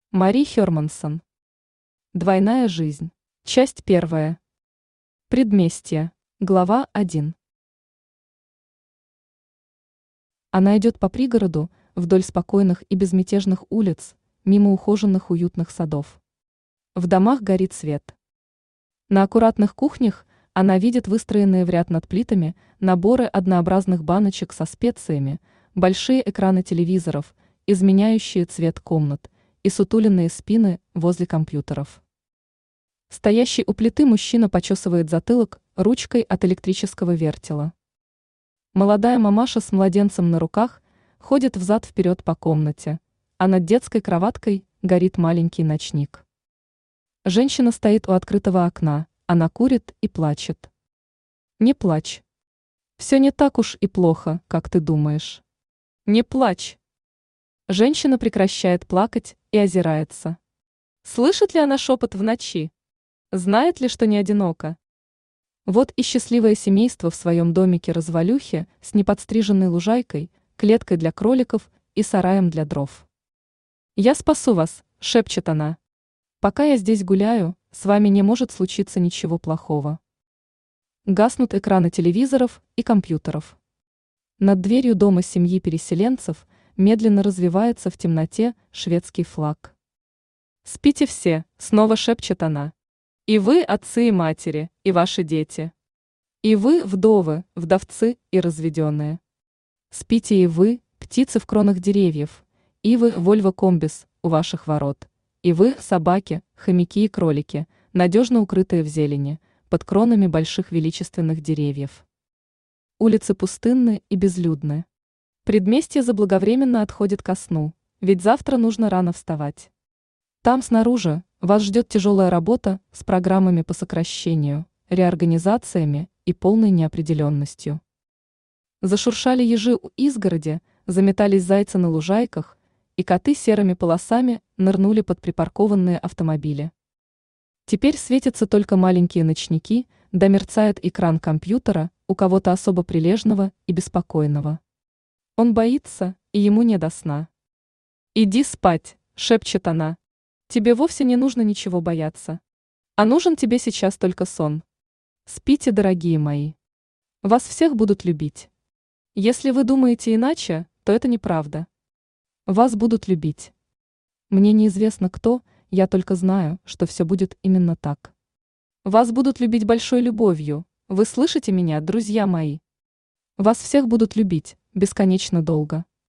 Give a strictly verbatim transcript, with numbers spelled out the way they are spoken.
Мари Хермансон. Двойная жизнь. Часть первая. Предместье. Глава один. Она идет по пригороду, вдоль спокойных и безмятежных улиц, мимо ухоженных уютных садов. В домах горит свет. На аккуратных кухнях она видит выстроенные в ряд над плитами наборы однообразных баночек со специями, большие экраны телевизоров, изменяющие цвет комнат, и сутуленные спины возле компьютеров. Стоящий у плиты мужчина почесывает затылок ручкой от электрического вертела. Молодая мамаша с младенцем на руках ходит взад-вперед по комнате, а над детской кроваткой горит маленький ночник. Женщина стоит у открытого окна, она курит и плачет. Не плачь. Все не так уж и плохо, как ты думаешь. Не плачь. Женщина прекращает плакать и озирается. Слышит ли она шепот в ночи? Знает ли, что не одинока? Вот и счастливое семейство в своем домике-развалюхе с неподстриженной лужайкой, клеткой для кроликов и сараем для дров. «Я спасу вас», — шепчет она. «Пока я здесь гуляю, с вами не может случиться ничего плохого». Гаснут экраны телевизоров и компьютеров. Над дверью дома семьи переселенцев медленно развивается в темноте шведский флаг. «Спите все», — снова шепчет она. «И вы, отцы и матери, и ваши дети. И вы, вдовы, вдовцы и разведенные. Спите и вы, птицы в кронах деревьев, и вы, вольво комбис, у ваших ворот, и вы, собаки, хомяки и кролики, надежно укрытые в зелени, под кронами больших величественных деревьев». Улицы пустынны и безлюдны. Предместье заблаговременно отходит ко сну, ведь завтра нужно рано вставать. Там снаружи вас ждет тяжелая работа с программами по сокращению, реорганизациями и полной неопределенностью. Зашуршали ежи у изгороди, заметались зайцы на лужайках, и коты серыми полосами нырнули под припаркованные автомобили. Теперь светятся только маленькие ночники, да мерцает экран компьютера у кого-то особо прилежного и беспокойного. Он боится, и ему не до сна. «Иди спать», — шепчет она. «Тебе вовсе не нужно ничего бояться. А нужен тебе сейчас только сон. Спите, дорогие мои. Вас всех будут любить. Если вы думаете иначе, то это неправда. Вас будут любить. Мне неизвестно кто, я только знаю, что все будет именно так. Вас будут любить большой любовью. Вы слышите меня, друзья мои? Вас всех будут любить бесконечно долго».